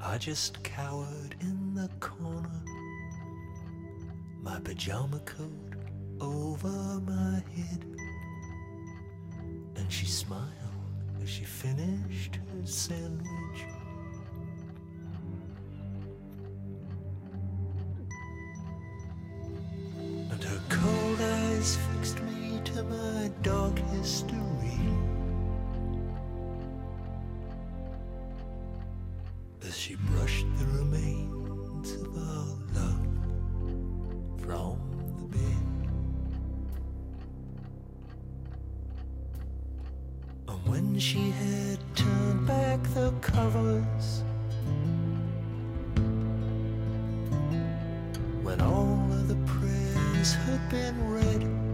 I just cowered in the corner, my pajama coat over my head, and she smiled as she finished her sandwich. And her cold eyes fixed me to my dark history as she brushed the remains of our love from the bed. And when she had turned back the covers, when all of the prayers had been read,